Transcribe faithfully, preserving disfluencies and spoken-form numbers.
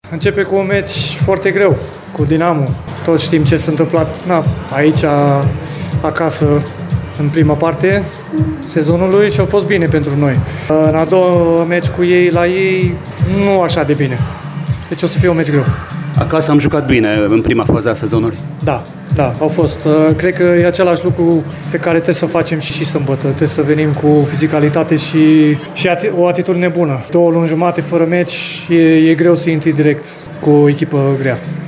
Începe cu un meci foarte greu, cu Dinamo. Toți știm ce s-a întâmplat na, aici, acasă, în prima parte sezonului și a fost bine pentru noi. În a doua meci cu ei, la ei, nu așa de bine. Deci o să fie un meci greu. Acasă am jucat bine în prima fază a sezonului. Da, da, au fost. Cred că e același lucru pe care trebuie să facem și, și sâmbătă. Trebuie să venim cu fizicalitate și, și o atitudine bună. Două luni jumate fără meci, e, e greu să intri direct cu o echipă grea.